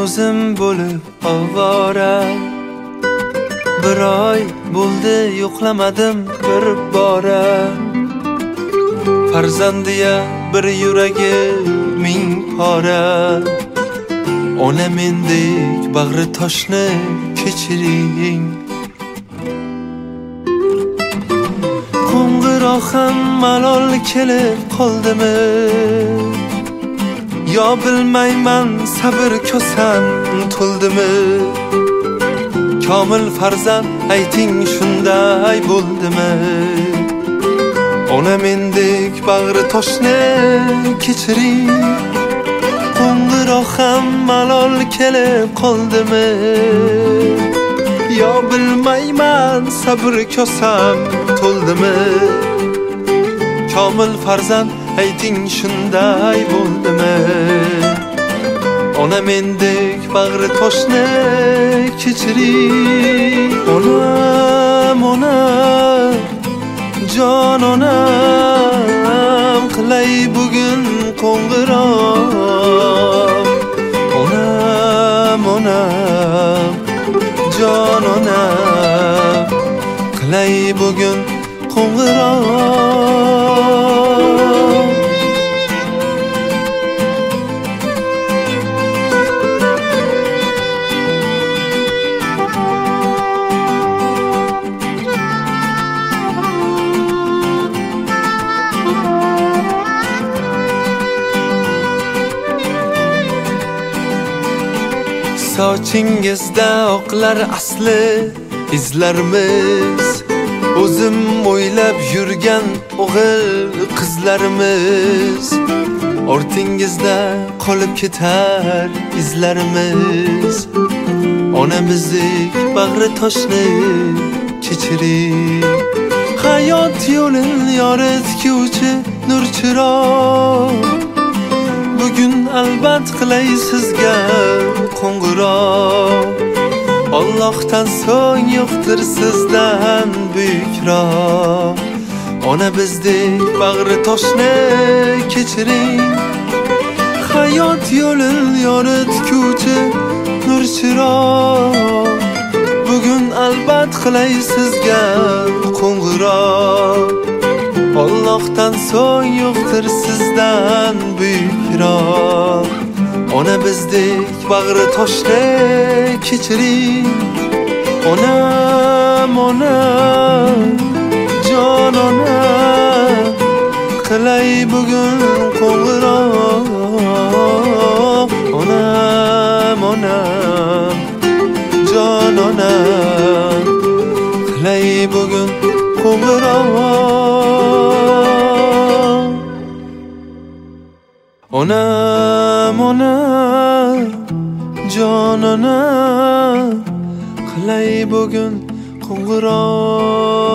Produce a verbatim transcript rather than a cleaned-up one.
o'zim bo'lib ovora. Bir oy bo'ldi yo'qlamadim bir bora. Farzandiya bir yuragi ming pora. Ona mendek bag'ri toshni kechiring. Qo'ng'iroqim malol kelib qoldimi? Yo bilmayman sabr kosam to'ldimi? Komil farzand ayting shunday bo'ldimi? Ona mendek bag'ri toshni kechiring. Qo'ng'iroqim malol kelib qoldimi? Yo bilmayman sabr kosam to'ldimi? Komil farzand ayting shunday bo'ldimi? Ona mendek bag'ri toshni kechiring. Onam, onam, jon onam, qilay bugun qo'ng'iroq. Onam, onam, jon onam, qilay bugun qo'ng'iroq. Sochingizda oqlar asli izlarimiz, o'zim o'ylab yurgan o'g'il qizlarimiz. Ortingizda qolib ketar izlarimiz. Onamizdek bag'ri toshni kechiring. Hayot yo'lin yoritguvchi nur chiroq. Bugun albat qilay sizga qo'ng'iroq. Allohdan so'ng yo'qdir sizdan buyukroq. Ona bizdek bag'ri toshni kechiring. Hayot yo'lin yoritguvchi nur chiroq. Bugun albat qilay sizga qo'ng'iroq. Allohdan so'ng yo'qdir sizdan buyukroq. Ona bizdek bag'ri toshni kechiring. Onam, onam, jon onam, qilay bugun qo'ng'iroq. Onam, onam, jon onam, qilay bugun qo'ng'iroq. Onam, onam, jon onam, qilay bugun qo'ng'iroq.